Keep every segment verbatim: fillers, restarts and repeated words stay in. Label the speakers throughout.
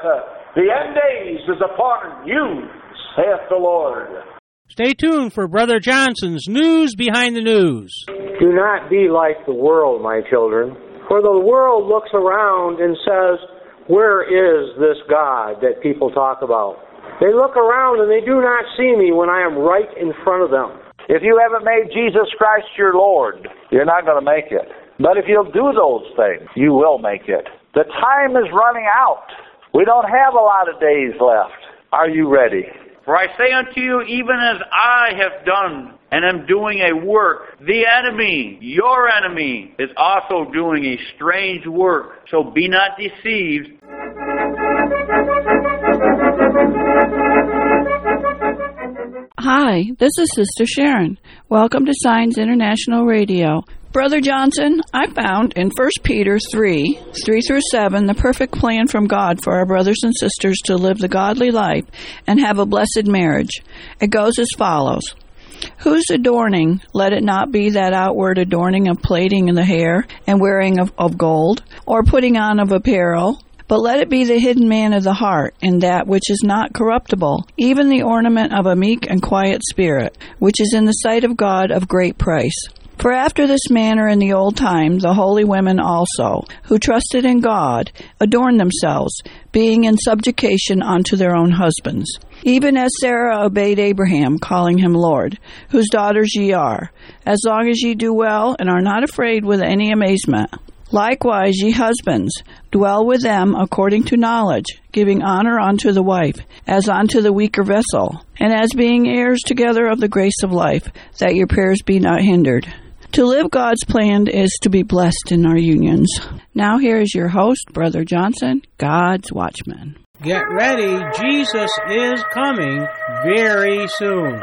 Speaker 1: The end days is upon you, saith the Lord.
Speaker 2: Stay tuned for Brother Johnson's News Behind the News.
Speaker 3: Do not be like the world, my children. For the world looks around and says, where is this God that people talk about? They look around and they do not see me when I am right in front of them.
Speaker 1: If you haven't made Jesus Christ your Lord, you're not going to make it. But if you'll do those things, you will make it. The time is running out. We don't have a lot of days left. Are you ready?
Speaker 4: For I say unto you, even as I have done and am doing a work, the enemy, your enemy, is also doing a strange work. So be not deceived.
Speaker 5: Hi, this is Sister Sharon. Welcome to Signs International Radio. Brother Johnson, I found in First Peter three, three through seven, the perfect plan from God for our brothers and sisters to live the godly life and have a blessed marriage. It goes as follows. Whose adorning, let it not be that outward adorning of plaiting in the hair and wearing of, of gold, or putting on of apparel, but let it be the hidden man of the heart, in that which is not corruptible, even the ornament of a meek and quiet spirit, which is in the sight of God of great price. For after this manner in the old time, the holy women also, who trusted in God, adorned themselves, being in subjugation unto their own husbands. Even as Sarah obeyed Abraham, calling him Lord, whose daughters ye are, as long as ye do well and are not afraid with any amazement. Likewise, ye husbands, dwell with them according to knowledge, giving honor unto the wife, as unto the weaker vessel, and as being heirs together of the grace of life, that your prayers be not hindered. To live God's plan is to be blessed in our unions. Now here is your host, Brother Johnson, God's Watchman.
Speaker 2: Get ready, Jesus is coming very soon.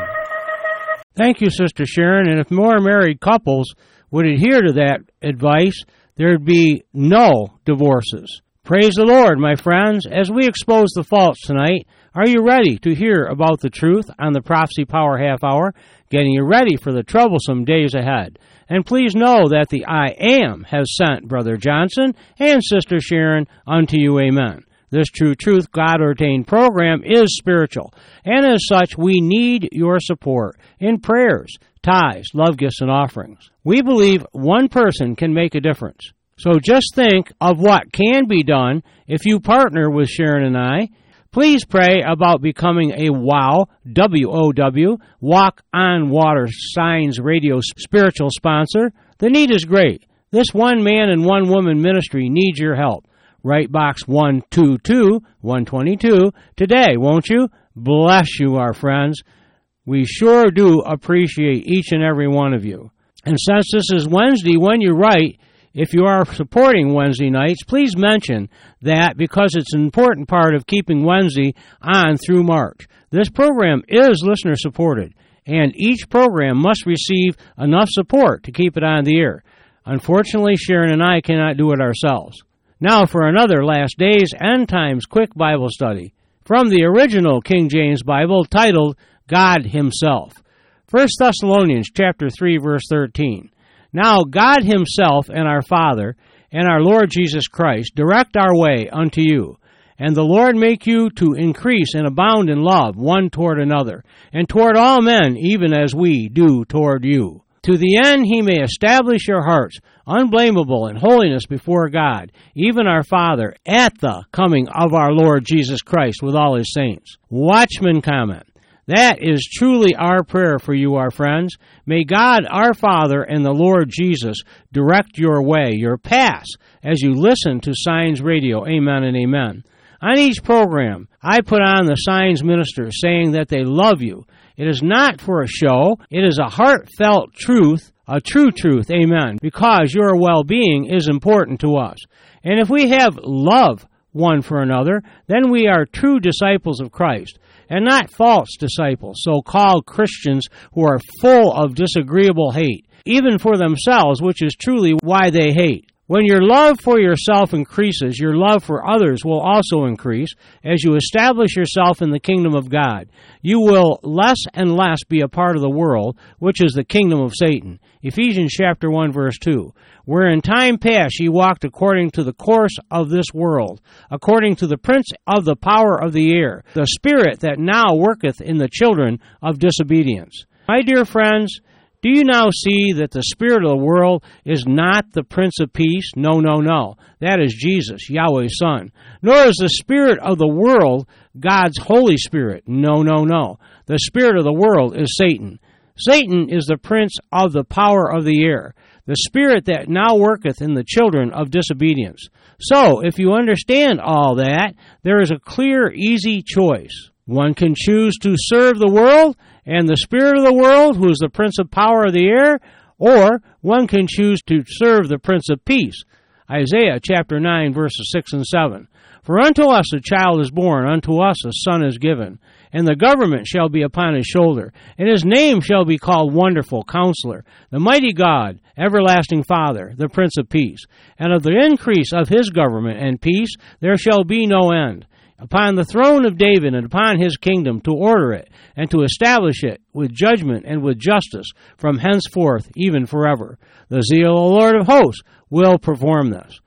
Speaker 2: Thank you, Sister Sharon, and if more married couples would adhere to that advice, there'd be no divorces. Praise the Lord, my friends. As we expose the faults tonight, are you ready to hear about the truth on the Prophecy Power Half Hour, getting you ready for the troublesome days ahead? And please know that the I Am has sent Brother Johnson and Sister Sharon unto you, amen. This True Truth God-ordained program is spiritual, and as such, we need your support in prayers, tithes, love gifts, and offerings. We believe one person can make a difference. So just think of what can be done if you partner with Sharon and I. Please pray about becoming a WOW, W O W, Walk on Water Signs Radio spiritual sponsor. The need is great. This one man and one woman ministry needs your help. Write Box one two two, one twenty-two today, won't you? Bless you, our friends. We sure do appreciate each and every one of you. And since this is Wednesday, when you write, if you are supporting Wednesday nights, please mention that because it's an important part of keeping Wednesday on through March. This program is listener-supported, and each program must receive enough support to keep it on the air. Unfortunately, Sharon and I cannot do it ourselves. Now for another Last Days End Times quick Bible study from the original King James Bible titled God Himself. First Thessalonians chapter three, verse thirteen. Now God Himself and our Father and our Lord Jesus Christ direct our way unto you, and the Lord make you to increase and abound in love one toward another, and toward all men, even as we do toward you. To the end He may establish your hearts unblameable in holiness before God, even our Father, at the coming of our Lord Jesus Christ with all His saints. Watchman comment. That is truly our prayer for you, our friends. May God, our Father, and the Lord Jesus direct your way, your paths, as you listen to Signs Radio. Amen and amen. On each program, I put on the Signs ministers saying that they love you. It is not for a show. It is a heartfelt truth, a true truth, amen, because your well-being is important to us. And if we have love one for another, then we are true disciples of Christ, and not false disciples, so-called Christians who are full of disagreeable hate, even for themselves, which is truly why they hate. When your love for yourself increases, your love for others will also increase as you establish yourself in the kingdom of God. You will less and less be a part of the world, which is the kingdom of Satan. Ephesians chapter one, verse two. Where in time past ye walked according to the course of this world, according to the prince of the power of the air, the spirit that now worketh in the children of disobedience. My dear friends, do you now see that the spirit of the world is not the Prince of Peace? No, no, no. That is Jesus, Yahweh's Son. Nor is the spirit of the world God's Holy Spirit. No, no, no. The spirit of the world is Satan. Satan is the prince of the power of the air, the spirit that now worketh in the children of disobedience. So, if you understand all that, there is a clear, easy choice. One can choose to serve the world and the spirit of the world, who is the prince of power of the air, or one can choose to serve the Prince of Peace. Isaiah chapter nine, verses six and seven. For unto us a child is born, unto us a son is given, and the government shall be upon his shoulder, and his name shall be called Wonderful Counselor, the Mighty God, Everlasting Father, the Prince of Peace. And of the increase of his government and peace there shall be no end, upon the throne of David and upon his kingdom, to order it and to establish it with judgment and with justice from henceforth even forever. The zeal of the Lord of hosts will perform this.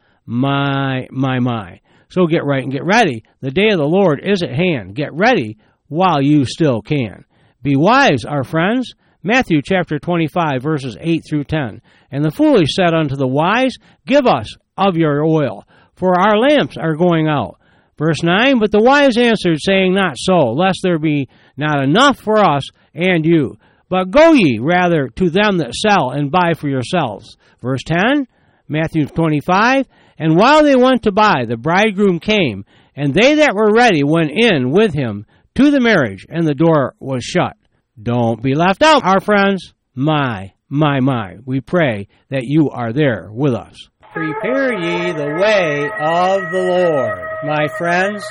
Speaker 2: My, my, my. So get right and get ready. The day of the Lord is at hand. Get ready while you still can. Be wise, our friends. Matthew chapter twenty-five, verses eight through ten. And the foolish said unto the wise, Give us of your oil, for our lamps are going out. Verse nine, But the wise answered, saying, Not so, lest there be not enough for us and you. But go ye rather to them that sell, and buy for yourselves. Verse ten, Matthew twenty-five, And while they went to buy, the bridegroom came, and they that were ready went in with him to the marriage, and the door was shut. Don't be left out, our friends. My, my, my, we pray that you are there with us. Prepare ye the way of the Lord, my friends.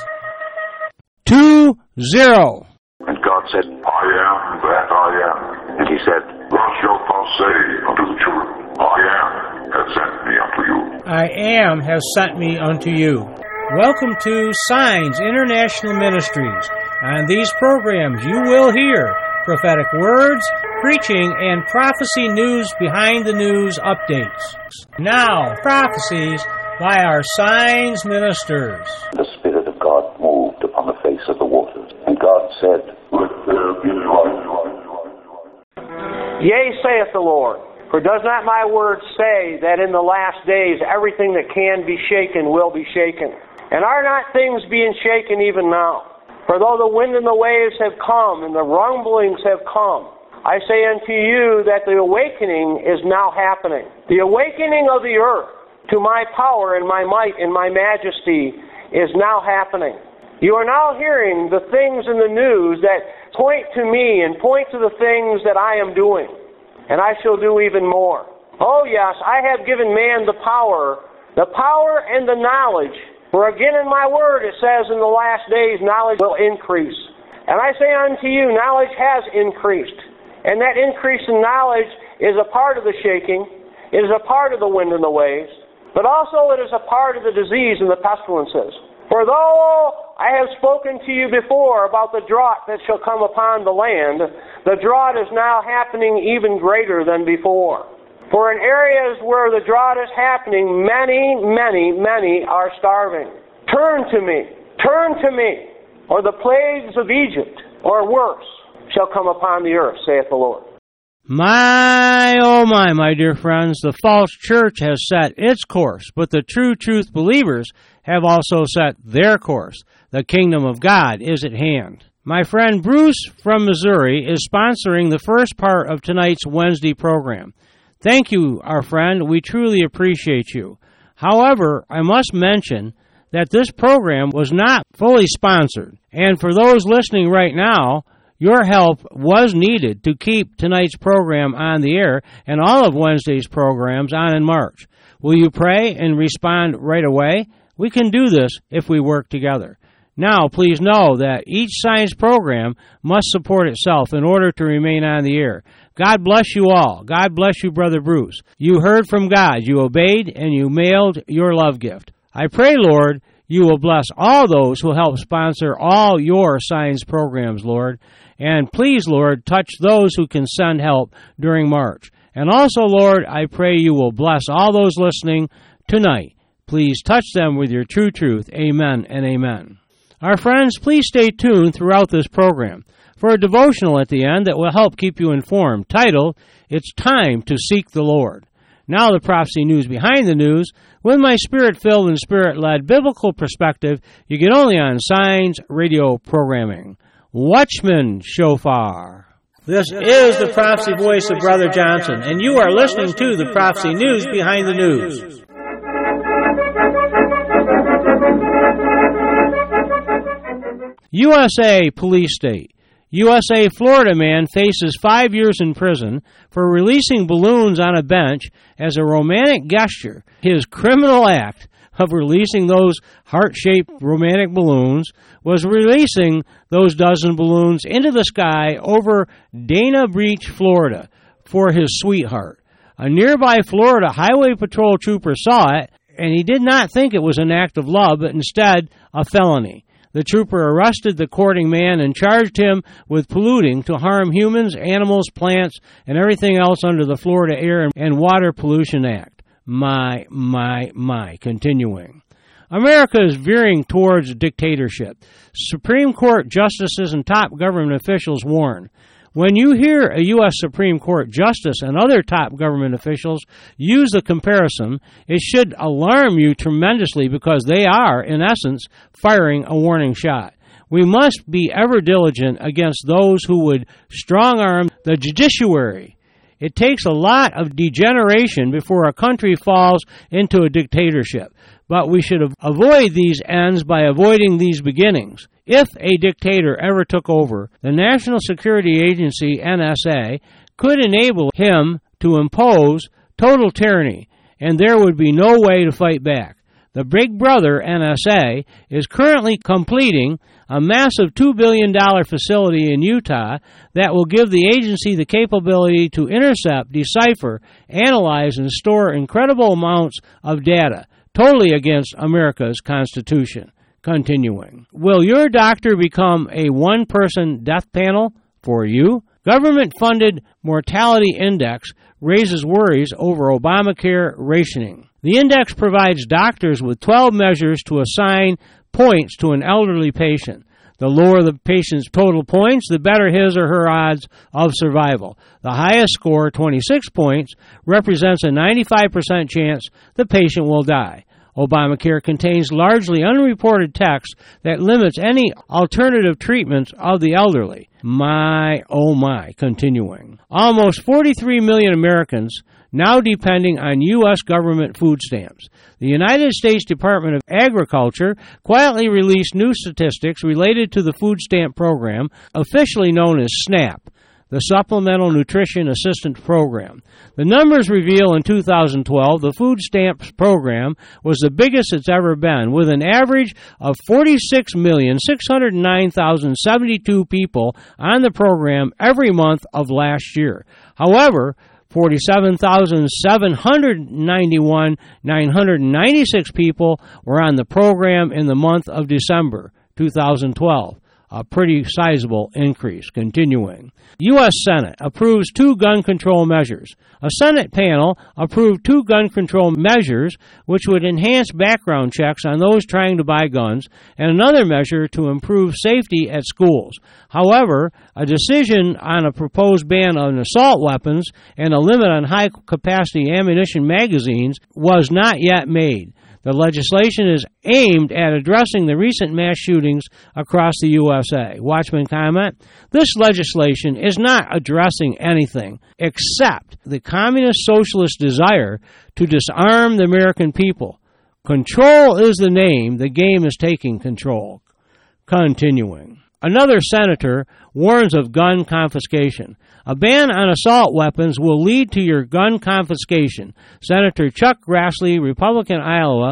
Speaker 2: Two zero.
Speaker 6: And God said, I am that I am. And he said, Thus shalt thou say unto the children, I am has sent me unto you.
Speaker 2: I am has sent me unto you. Welcome to Signs International Ministries. On these programs you will hear prophetic words, preaching, and prophecy news behind the news updates. Now, prophecies by our Signs ministers.
Speaker 7: The Spirit of God moved upon the face of the waters, and God said, Let there be light.
Speaker 3: Yea, saith the Lord, for does not my word say that in the last days everything that can be shaken will be shaken? And are not things being shaken even now? For though the wind and the waves have come, and the rumblings have come, I say unto you that the awakening is now happening. The awakening of the earth to my power and my might and my majesty is now happening. You are now hearing the things in the news that point to me and point to the things that I am doing. And I shall do even more. Oh yes, I have given man the power, the power and the knowledge. For again in my word it says in the last days knowledge will increase. And I say unto you, knowledge has increased. And that increase in knowledge is a part of the shaking. It is a part of the wind and the waves. But also it is a part of the disease and the pestilences. For though I have spoken to you before about the drought that shall come upon the land, the drought is now happening even greater than before. For in areas where the drought is happening, many, many, many are starving. Turn to me, turn to me, or the plagues of Egypt, or worse, shall come upon the earth, saith the Lord.
Speaker 2: My, oh my, my dear friends, the false church has set its course, but the true truth believers have also set their course. The kingdom of God is at hand. My friend Bruce from Missouri is sponsoring the first part of tonight's Wednesday program. Thank you, our friend. We truly appreciate you. However, I must mention that this program was not fully sponsored. And for those listening right now, your help was needed to keep tonight's program on the air and all of Wednesday's programs on in March. Will you pray and respond right away? We can do this if we work together. Now, please know that each Signs program must support itself in order to remain on the air. God bless you all. God bless you, Brother Bruce. You heard from God. You obeyed, and you mailed your love gift. I pray, Lord, you will bless all those who help sponsor all your Signs programs, Lord. And please, Lord, touch those who can send help during March. And also, Lord, I pray you will bless all those listening tonight. Please touch them with your true truth. Amen and amen. Our friends, please stay tuned throughout this program for a devotional at the end that will help keep you informed, titled, It's Time to Seek the Lord. Now the prophecy news behind the news, with my spirit-filled and spirit-led biblical perspective you get only on Signs Radio programming. Watchman Shofar. This is the prophecy voice of Brother Johnson, and you are listening to the prophecy news behind the news. U S A police state. U S A Florida man faces five years in prison for releasing balloons on a bench as a romantic gesture. His criminal act of releasing those heart-shaped romantic balloons was releasing those dozen balloons into the sky over Dana Beach, Florida, for his sweetheart. A nearby Florida Highway Patrol trooper saw it, and he did not think it was an act of love, but instead a felony. The trooper arrested the courting man and charged him with polluting to harm humans, animals, plants, and everything else under the Florida Air and Water Pollution Act. My, my, my. Continuing. America is veering towards dictatorship. Supreme Court justices and top government officials warn. When you hear a U S Supreme Court justice and other top government officials use the comparison, it should alarm you tremendously because they are, in essence, firing a warning shot. We must be ever diligent against those who would strong-arm the judiciary. It takes a lot of degeneration before a country falls into a dictatorship, but we should avoid these ends by avoiding these beginnings. If a dictator ever took over, the National Security Agency, N S A, could enable him to impose total tyranny, and there would be no way to fight back. The Big Brother, N S A, is currently completing a massive two billion dollars facility in Utah that will give the agency the capability to intercept, decipher, analyze, and store incredible amounts of data, totally against America's Constitution. Continuing. Will your doctor become a one-person death panel for you? Government-funded mortality index raises worries over Obamacare rationing. The index provides doctors with twelve measures to assign points to an elderly patient. The lower the patient's total points, the better his or her odds of survival. The highest score, twenty-six points, represents a ninety-five percent chance the patient will die. Obamacare contains largely unreported text that limits any alternative treatments of the elderly. My, oh my, continuing. Almost forty-three million Americans now depending on U S government food stamps. The United States Department of Agriculture quietly released new statistics related to the food stamp program, officially known as SNAP, the Supplemental Nutrition Assistance Program. The numbers reveal in two thousand twelve the food stamps program was the biggest it's ever been, with an average of forty-six million six hundred nine thousand seventy-two people on the program every month of last year. However, forty-seven thousand seven hundred ninety-one thousand nine hundred ninety-six people were on the program in the month of December two thousand twelve. A pretty sizable increase. Continuing. U S Senate approves two gun control measures. A Senate panel approved two gun control measures which would enhance background checks on those trying to buy guns, and another measure to improve safety at schools. However, a decision on a proposed ban on assault weapons and a limit on high-capacity ammunition magazines was not yet made. The legislation is aimed at addressing the recent mass shootings across the U S A. Watchman comment, this legislation is not addressing anything except the communist socialist desire to disarm the American people. Control is the name. The game is taking control. Continuing. Another senator warns of gun confiscation. A ban on assault weapons will lead to your gun confiscation. Senator Chuck Grassley, Republican, Iowa,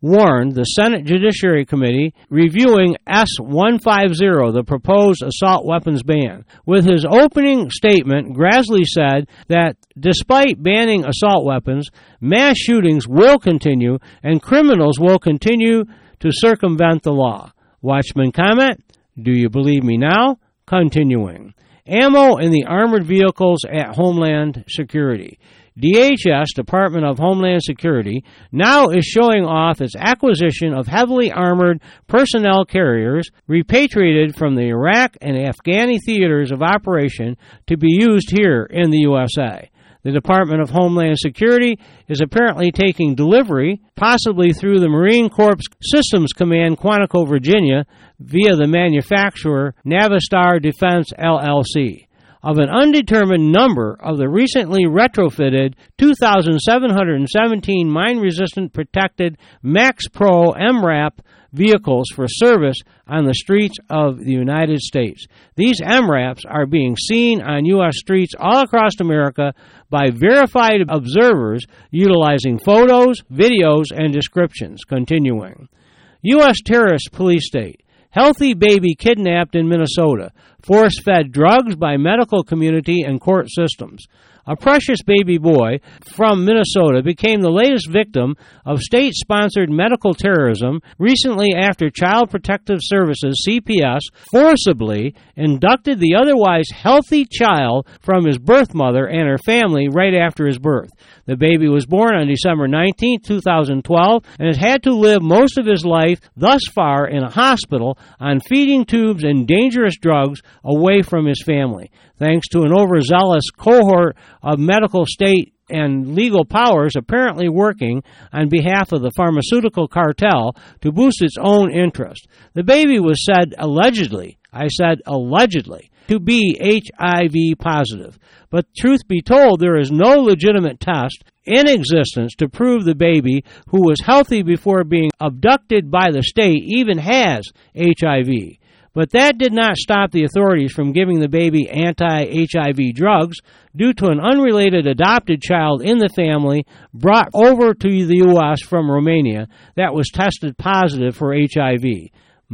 Speaker 2: warned the Senate Judiciary Committee reviewing S one fifty, the proposed assault weapons ban. With his opening statement, Grassley said that despite banning assault weapons, mass shootings will continue and criminals will continue to circumvent the law. Watchman comment, do you believe me now? Continuing. Ammo in the armored vehicles at Homeland Security. D H S, Department of Homeland Security, now is showing off its acquisition of heavily armored personnel carriers repatriated from the Iraq and Afghani theaters of operation to be used here in the U S A. The Department of Homeland Security is apparently taking delivery, possibly through the Marine Corps Systems Command, Quantico, Virginia, via the manufacturer Navistar Defense, L L C, of an undetermined number of the recently retrofitted two thousand seven hundred seventeen mine-resistant protected Max Pro M RAP vehicles for service on the streets of the United States. These M RAPs are being seen on U S streets all across America by verified observers utilizing photos, videos, and descriptions. Continuing. U S terrorist police state. Healthy baby kidnapped in Minnesota. Force-fed drugs by medical community and court systems. A precious baby boy from Minnesota became the latest victim of state-sponsored medical terrorism recently after Child Protective Services, C P S, forcibly inducted the otherwise healthy child from his birth mother and her family right after his birth. The baby was born on December nineteenth, two thousand twelve, and has had to live most of his life thus far in a hospital on feeding tubes and dangerous drugs away from his family. Thanks to an overzealous cohort of medical, state, and legal powers apparently working on behalf of the pharmaceutical cartel to boost its own interest. The baby was said allegedly, I said allegedly, to be H I V positive. But truth be told, there is no legitimate test in existence to prove the baby, who was healthy before being abducted by the state, even has H I V. But that did not stop the authorities from giving the baby anti-H I V drugs due to an unrelated adopted child in the family brought over to the U S from Romania that was tested positive for H I V.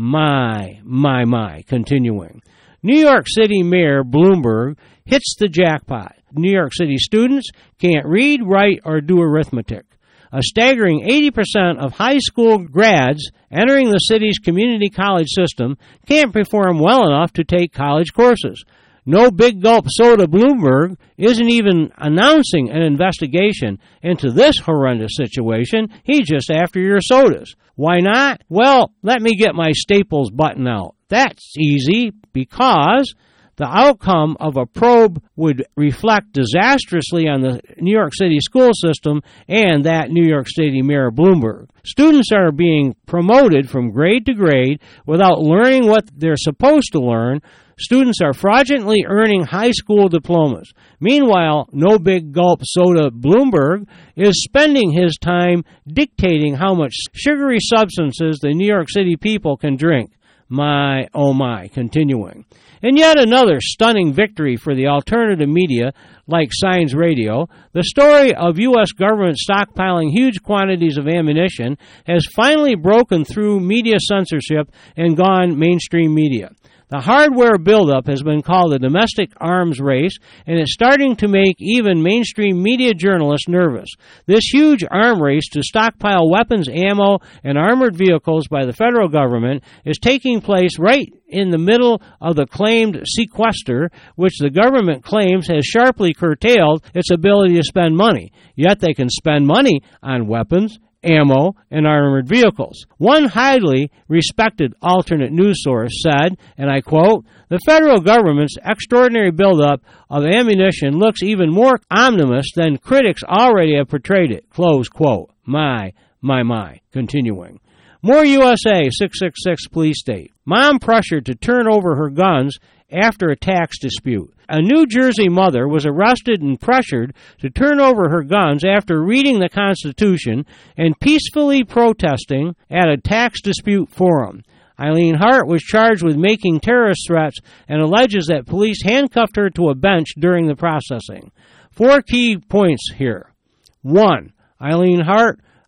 Speaker 2: My, my, my. Continuing. New York City Mayor Bloomberg hits the jackpot. New York City students can't read, write, or do arithmetic. A staggering eighty percent of high school grads entering the city's community college system can't perform well enough to take college courses. No Big Gulp Soda Bloomberg isn't even announcing an investigation into this horrendous situation. He's just after your sodas. Why not? Well, let me get my Staples button out. That's easy, because the outcome of a probe would reflect disastrously on the New York City school system and that New York City Mayor Bloomberg. Students are being promoted from grade to grade without learning what they're supposed to learn. Students are fraudulently earning high school diplomas. Meanwhile, No Big Gulp Soda Bloomberg is spending his time dictating how much sugary substances the New York City people can drink. My, oh my. Continuing. And yet another stunning victory for the alternative media like Signs Radio, the story of U S government stockpiling huge quantities of ammunition has finally broken through media censorship and gone mainstream media. The hardware buildup has been called a domestic arms race, and it's starting to make even mainstream media journalists nervous. This huge arm race to stockpile weapons, ammo, and armored vehicles by the federal government is taking place right in the middle of the claimed sequester, which the government claims has sharply curtailed its ability to spend money. Yet they can spend money on weapons, ammo, and armored vehicles. One highly respected alternate news source said, and I quote, "The federal government's extraordinary buildup of ammunition looks even more ominous than critics already have portrayed it." Close quote. My, my, my. Continuing. More U S A six six six police state. Mom pressured to turn over her guns after a tax dispute. A New Jersey mother was arrested and pressured to turn over her guns after reading the Constitution and peacefully protesting at a tax dispute forum. Eileen Hart was charged with making terrorist threats and alleges that police handcuffed her to a bench during the processing. Four key points here. One, Eileen Hart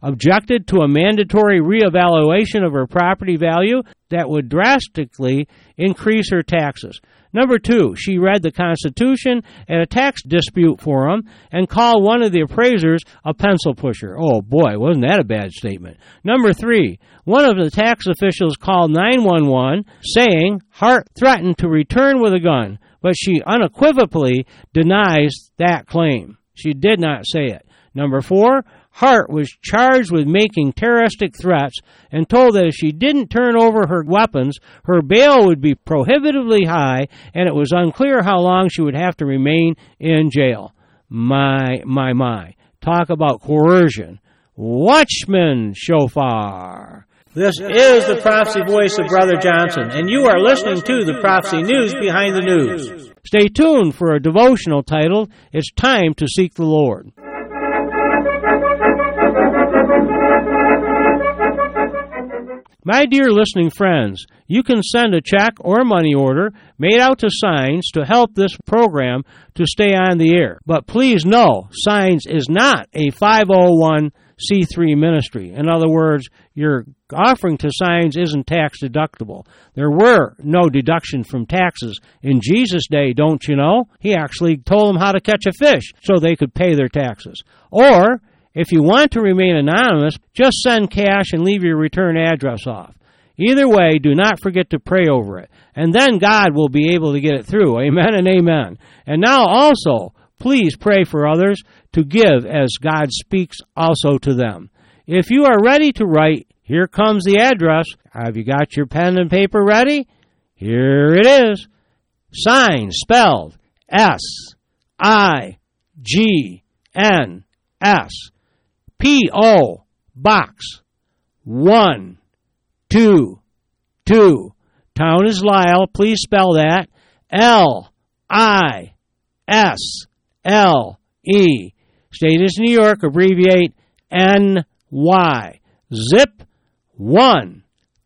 Speaker 2: objected to a mandatory reevaluation of her property value that would drastically increase her taxes. Number two, she read the Constitution at a tax dispute forum and called one of the appraisers a pencil pusher. Oh boy, wasn't that a bad statement. Number three, one of the tax officials called nine one one saying Hart threatened to return with a gun, but she unequivocally denies that claim. She did not say it. Number four, Hart was charged with making terroristic threats and told that if she didn't turn over her weapons, her bail would be prohibitively high, and it was unclear how long she would have to remain in jail. My, my, my. Talk about coercion. Watchman shofar. This is the prophecy voice of Brother Johnson, and you are listening to the Prophecy News Behind the News. Stay tuned for a devotional titled, It's Time to Seek the Lord. My dear listening friends, you can send a check or money order made out to Signs to help this program to stay on the air. But please know, Signs is not a five oh one c three ministry. In other words, your offering to Signs isn't tax deductible. There were no deductions from taxes in Jesus' day, don't you know? He actually told them how to catch a fish so they could pay their taxes. Or, if you want to remain anonymous, just send cash and leave your return address off. Either way, do not forget to pray over it, and then God will be able to get it through. Amen and amen. And now also, please pray for others to give as God speaks also to them. If you are ready to write, here comes the address. Have you got your pen and paper ready? Here it is. Signs spelled S I G N S. P O. Box one two two. Town is Lisle. Please spell that. L I S L E. State is New York. Abbreviate N Y. Zip one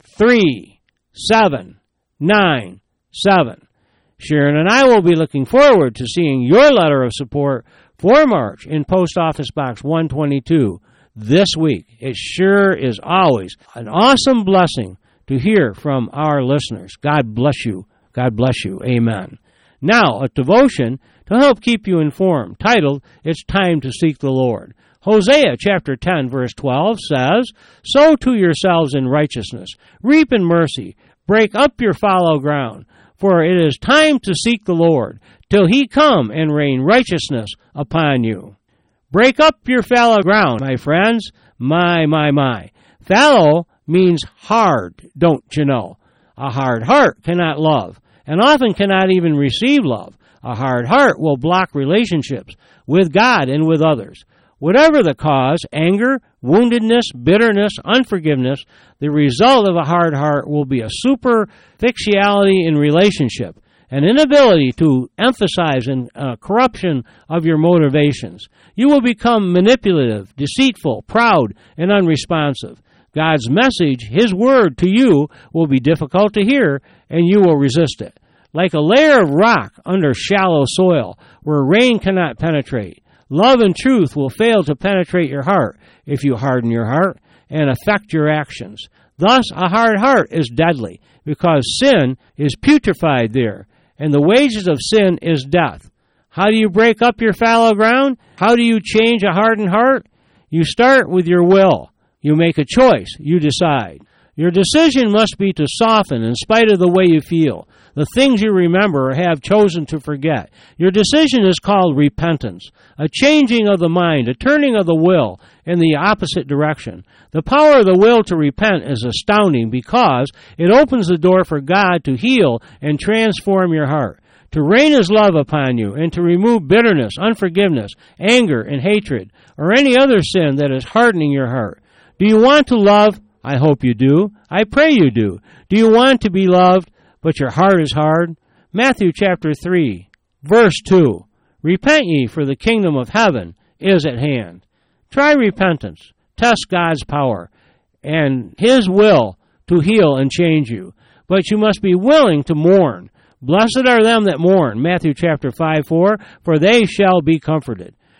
Speaker 2: three seven nine seven. Sharon and I will be looking forward to seeing your letter of support for March in Post Office Box one twenty-two this week. It sure is always an awesome blessing to hear from our listeners. God bless you. God bless you. Amen. Now, a devotion to help keep you informed, titled, It's Time to Seek the Lord. Hosea chapter ten, verse twelve says, Sow to yourselves in righteousness, reap in mercy, break up your fallow ground, for it is time to seek the Lord, till he come and rain righteousness upon you. Break up your fallow ground, my friends. My, my, my. Fallow means hard, don't you know? A hard heart cannot love, and often cannot even receive love. A hard heart will block relationships with God and with others. Whatever the cause, anger, woundedness, bitterness, unforgiveness, the result of a hard heart will be a superficiality in relationship, an inability to emphasize and uh, corruption of your motivations. You will become manipulative, deceitful, proud, and unresponsive. God's message, His word to you, will be difficult to hear, and you will resist it. Like a layer of rock under shallow soil, where rain cannot penetrate, love and truth will fail to penetrate your heart if you harden your heart and affect your actions. Thus, a hard heart is deadly, because sin is putrefied there, and the wages of sin is death. How do you break up your fallow ground? How do you change a hardened heart? You start with your will. You make a choice. You decide. Your decision must be to soften in spite of the way you feel, the things you remember or have chosen to forget. Your decision is called repentance, a changing of the mind, a turning of the will in the opposite direction. The power of the will to repent is astounding because it opens the door for God to heal and transform your heart, to rain His love upon you, and to remove bitterness, unforgiveness, anger, and hatred, or any other sin that is hardening your heart. Do you want to love? I hope you do. I pray you do. Do you want to be loved, but your heart is hard? Matthew chapter three, verse two. Repent ye, for the kingdom of heaven is at hand. Try repentance. Test God's power and His will to heal and change you. But you must be willing to mourn. Blessed are them that mourn. Matthew chapter five, four. For they shall be comforted.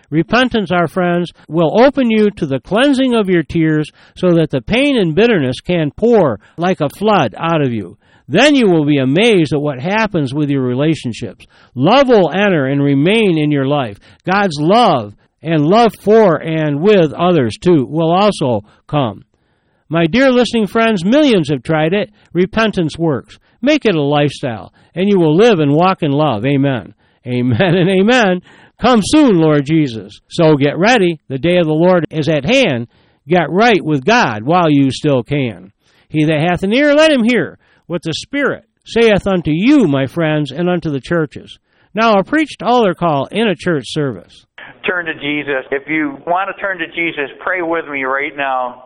Speaker 2: Repentance, our friends, will open you to the cleansing of your tears so that the pain and bitterness can pour like a flood out of you. Then you will be amazed at what happens with your relationships. Love will enter and remain in your life. God's love and love for and with others, too, will also come. My dear listening friends, millions have tried it. Repentance works. Make it a lifestyle, and you will live and walk in love. Amen. Amen and amen. Come soon, Lord Jesus. So get ready. The day of the Lord is at hand. Get right with God while you still can. He that hath an ear, let him hear what the Spirit saith unto you, my friends, and unto the churches. Now, a preached altar call in a church service.
Speaker 4: Turn to Jesus. If you want to turn to Jesus, pray with me right now.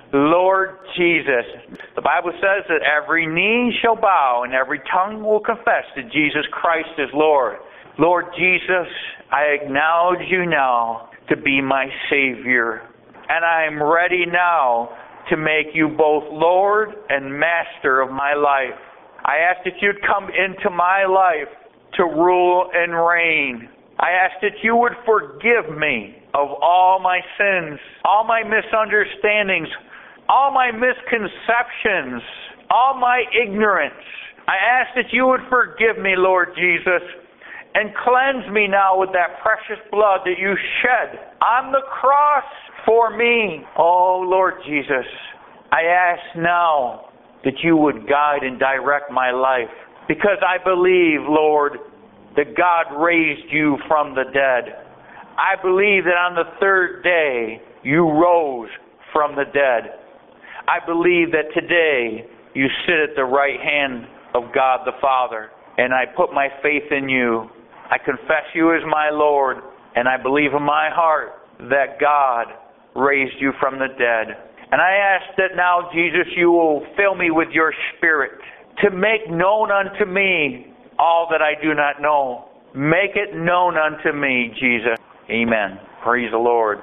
Speaker 4: Lord Jesus. The Bible says that every knee shall bow and every tongue will confess that Jesus Christ is Lord. Lord Jesus, I acknowledge you now to be my Savior. And I am ready now to make you both Lord and Master of my life. I ask that you'd come into my life to rule and reign. I ask that you would forgive me of all my sins, all my misunderstandings, all my misconceptions, all my ignorance. I ask that you would forgive me, Lord Jesus, and cleanse me now with that precious blood that you shed on the cross for me. Oh, Lord Jesus, I ask now that you would guide and direct my life, because I believe, Lord, that God raised you from the dead. I believe that on the third day you rose from the dead. I believe that today you sit at the right hand of God the Father, and I put my faith in you. I confess you as my Lord, and I believe in my heart that God raised you from the dead. And I ask that now, Jesus, you will fill me with your Spirit to make known unto me all that I do not know. Make it known unto me, Jesus. Amen. Praise the Lord.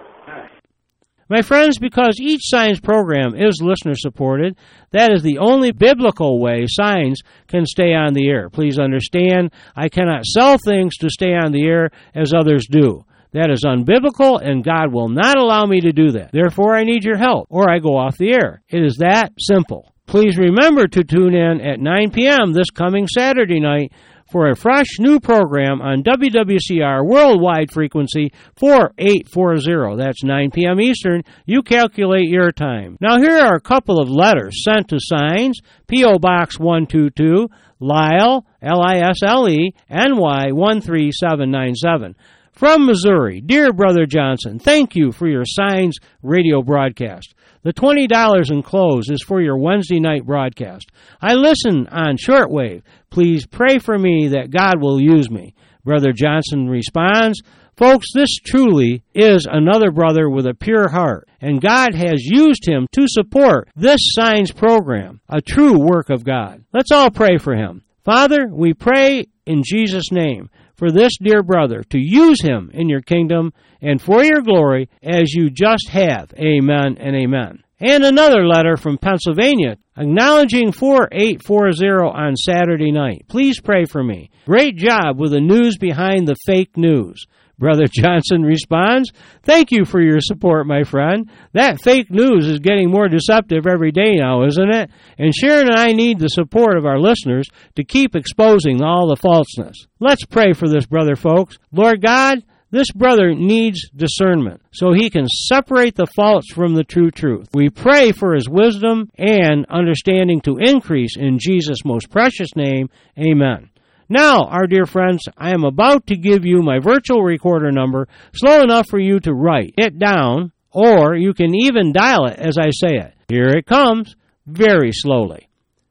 Speaker 2: My friends, because each Signs program is listener-supported, that is the only biblical way Signs can stay on the air. Please understand, I cannot sell things to stay on the air as others do. That is unbiblical, and God will not allow me to do that. Therefore, I need your help, or I go off the air. It is that simple. Please remember to tune in at nine p.m. this coming Saturday night for a fresh new program on W W C R Worldwide Frequency four eight four zero. That's nine p.m. Eastern. You calculate your time. Now, here are a couple of letters sent to Signs, P O. Box one two two, Lisle, L I S L E, N Y one three seven nine seven. From Missouri, dear Brother Johnson, thank you for your Signs radio broadcast. The twenty dollars enclosed is for your Wednesday night broadcast. I listen on shortwave. Please pray for me that God will use me. Brother Johnson responds, folks, this truly is another brother with a pure heart, and God has used him to support this Signs program, a true work of God. Let's all pray for him. Father, we pray in Jesus' name for this dear brother to use him in your kingdom and for your glory as you just have. Amen and amen. And another letter from Pennsylvania acknowledging four eight four zero on Saturday night. Please pray for me. Great job with the news behind the fake news. Brother Johnson responds, thank you for your support, my friend. That fake news is getting more deceptive every day now, isn't it? And Sharon and I need the support of our listeners to keep exposing all the falseness. Let's pray for this brother, folks. Lord God, this brother needs discernment so he can separate the false from the true truth. We pray for his wisdom and understanding to increase in Jesus' most precious name. Amen. Now, our dear friends, I am about to give you my virtual recorder number, slow enough for you to write it down, or you can even dial it as I say it. Here it comes, very slowly.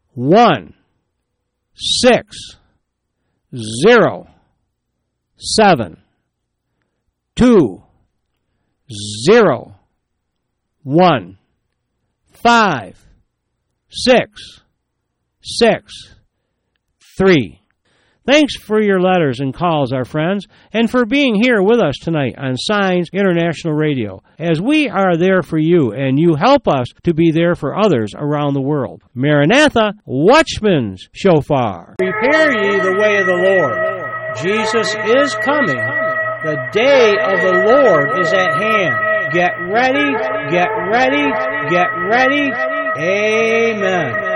Speaker 2: One, six, zero, seven, two, zero, one, five, six, six, three. Thanks for your letters and calls, our friends, and for being here with us tonight on Signs International Radio, as we are there for you, and you help us to be there for others around the world. Maranatha, Watchman's Shofar. Prepare ye the way of the Lord. Jesus is coming The day of the Lord is at hand. Get ready, get ready, get ready. Amen.